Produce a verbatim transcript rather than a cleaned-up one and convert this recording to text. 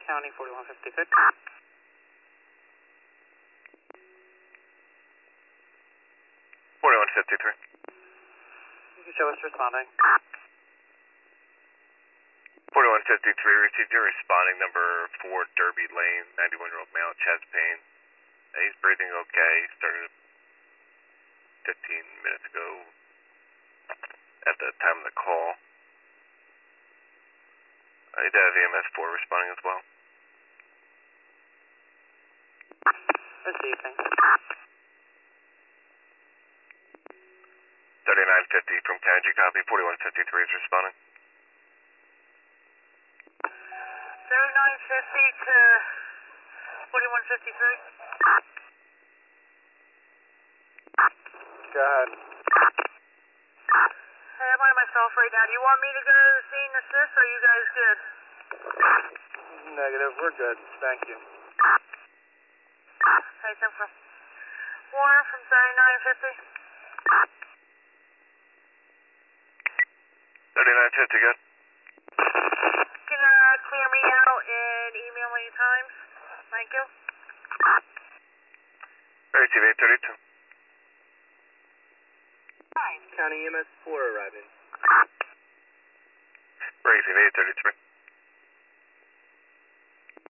County forty-one fifty-six. forty-one fifty-three. You can show us responding. forty-one fifty-three, received your responding number four, Derby Lane, ninety-one-year-old male, chest pain. Uh, he's breathing okay. He started fifteen minutes ago at the time of the call. Uh, he does have E M S four responding as well. Receiving. thirty-nine fifty from County, copy. forty-one fifty-three is responding. thirty-nine fifty to forty-one fifty-three. Go ahead. Hey, I'm by myself right now. Do you want me to go to the scene and assist, or are you guys good? Negative, we're good. Thank you. Hey, ten four. Warren from thirty-nine fifty. thirty-nine fifty, good. Can uh, clear me out and email me times? Thank you. Receive eight thirty-two. County E M S four arriving. Receive eight thirty-three.